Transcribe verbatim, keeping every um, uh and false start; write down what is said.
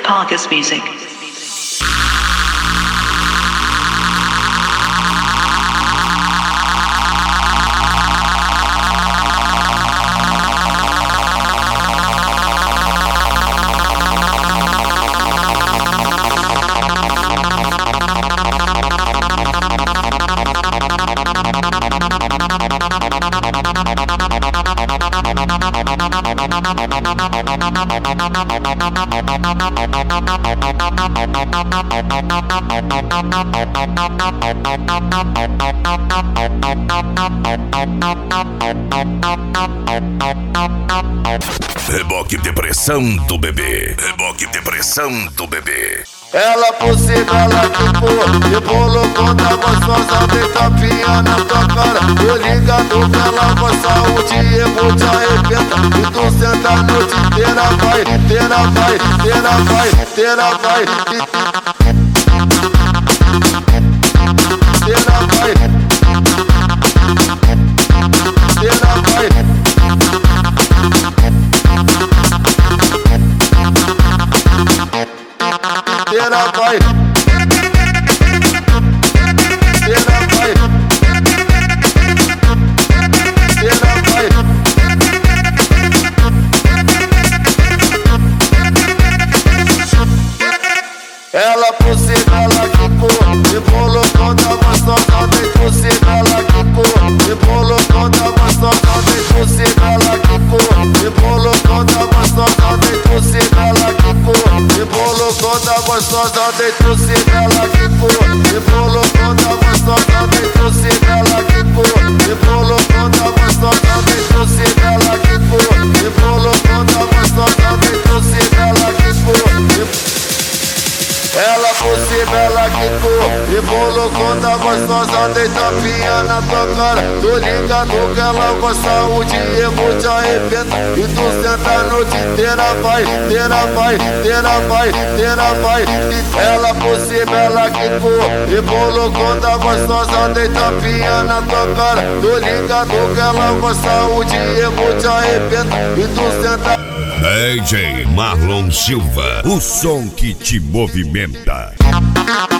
Parkus Music. Reboque depressão do bebê. Reboque depressão do bebê. Ela por cima, ela ficou rebolou contra gostosa, de tapinha na tua cara. Tô ligado que ela com saúde e vou te arrebentar. E tu senta a noite inteira, vai, inteira, vai, inteira, vai, inteira, vai, inteira, vai, inteira, vai. Inteira vai, inteira vai, inteira vai. Ela por cima, ela quicou, rebolou contra gostosa, vem por cima, ela quicou, rebolou contra gostosa, vem por cima, ela quicou, rebolou contra gostosa, vem por cima, ela quicou, rebolou contra gostosa, vem por cima, ela quicou, rebolou contra gostosa, vem por cima, ela quicou, rebolou contra gostosa, vem por cima, ela quicou, rebolou contra gostosa, vem por cima, ela quicou. Ela por cima, ela quicou, rebolou contra gostosa, de tapinha na tua cara. Tô ligado que ela com saúde e vou te arrebentar. E tu senta a noite inteira, vai, inteira, vai, inteira, vai, inteira, vai. Ela por cima, ela quicou, rebolou contra gostosa, de tapinha na tua cara. Tô ligado que ela com saúde e vou te arrebentar. E tu senta D J Marlon Silva, o som que te movimenta.